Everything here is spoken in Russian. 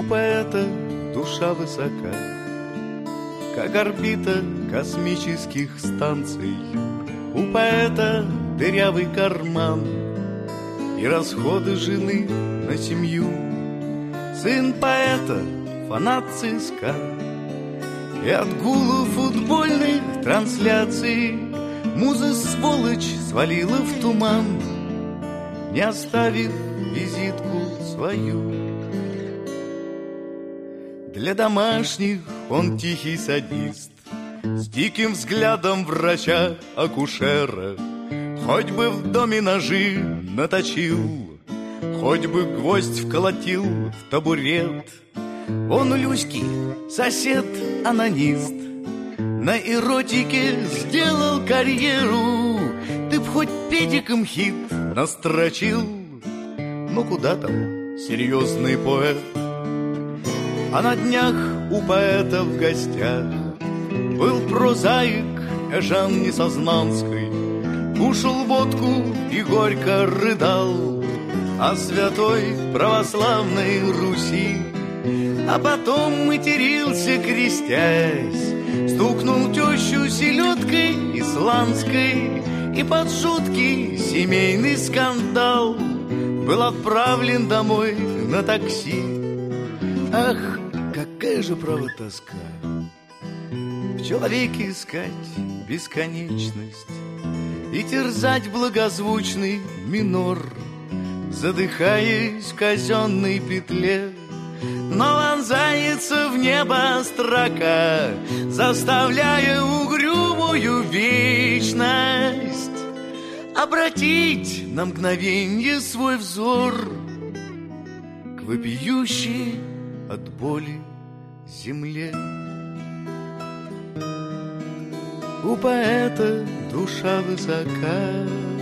У поэта душа высока, как орбита космических станций. У поэта дырявый карман и расходы жены на семью. Сын поэта фанат ЦСКА, и от гула футбольных трансляций муза сволочь свалила в туман, не оставив визитку свою. Для домашних он тихий садист, с диким взглядом врача-акушера. Хоть бы в доме ножи наточил, хоть бы гвоздь вколотил в табурет. Он у Люськи сосед-анонист, на эротике сделал карьеру. Ты б хоть педиком хит настрочил, но куда там серьезный поэт. А на днях у поэта в гостях был прозаик Эжен Несознанский. Кушал водку и горько рыдал о святой православной Руси. А потом матерился, крестясь, стукнул тещу селедкой исландской, и под жуткий семейный скандал был отправлен домой на такси. Ах, какая же право тоска в человеке искать бесконечность и терзать благозвучный минор, задыхаясь в казенной петле. Но вонзается в небо строка, заставляя угрюмую вечность обратить на мгновенье свой взор к вопиющей от боли земле. У поэта душа высока,